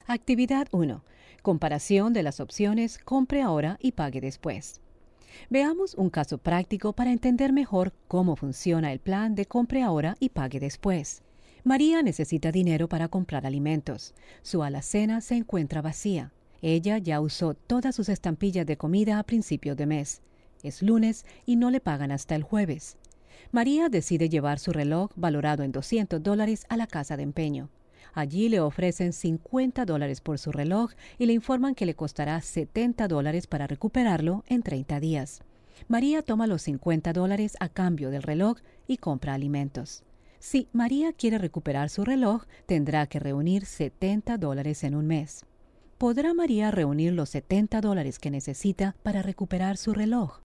Actividad 1. Comparación de las opciones compre ahora y pague después. Veamos un caso práctico para entender mejor cómo funciona el plan de compre ahora y pague después. María necesita dinero para comprar alimentos. Su alacena se encuentra vacía. Ella ya usó todas sus estampillas de comida a principios de mes. Es lunes y no le pagan hasta el jueves. María decide llevar su reloj valorado en $200 a la casa de empeño. Allí le ofrecen $50 por su reloj y le informan que le costará $70 para recuperarlo en 30 días. María toma los $50 a cambio del reloj y compra alimentos. Si María quiere recuperar su reloj, tendrá que reunir $70 en un mes. ¿Podrá María reunir los $70 que necesita para recuperar su reloj?